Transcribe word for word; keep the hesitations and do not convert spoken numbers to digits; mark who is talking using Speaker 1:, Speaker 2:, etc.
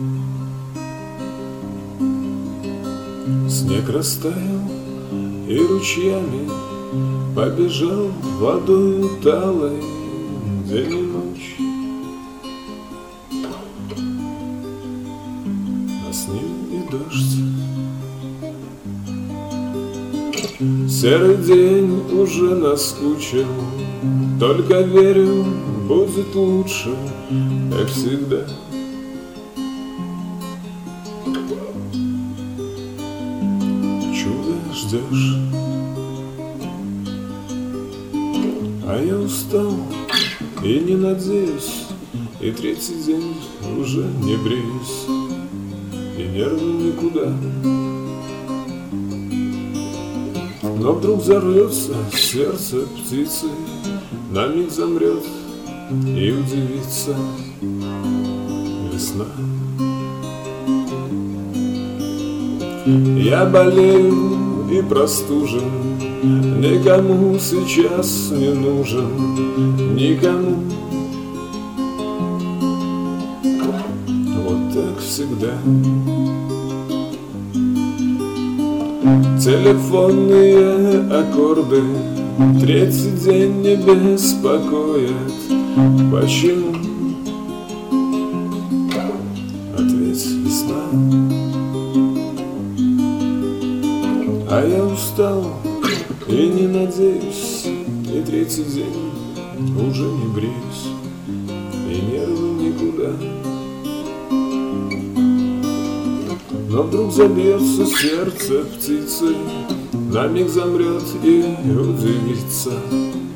Speaker 1: Снег растаял и ручьями побежал водою талой день и ночь, а с ним и дождь. Серый день уже наскучил, только верю, будет лучше, как всегда. Чудо ждешь, а я устал и не надеюсь, и третий день уже не бреюсь, и нервы никуда. Но вдруг взорвется сердце птицы, на миг замрет и удивится весна. Я болею и простужен, никому сейчас не нужен, никому. Вот так всегда. Телефонные аккорды третий день не беспокоят. Почему? Ответь, весна. А я устал и не надеюсь, и третий день уже не бреюсь, и нервы никуда. Но вдруг забьется сердце птицы, на миг замрет и удивится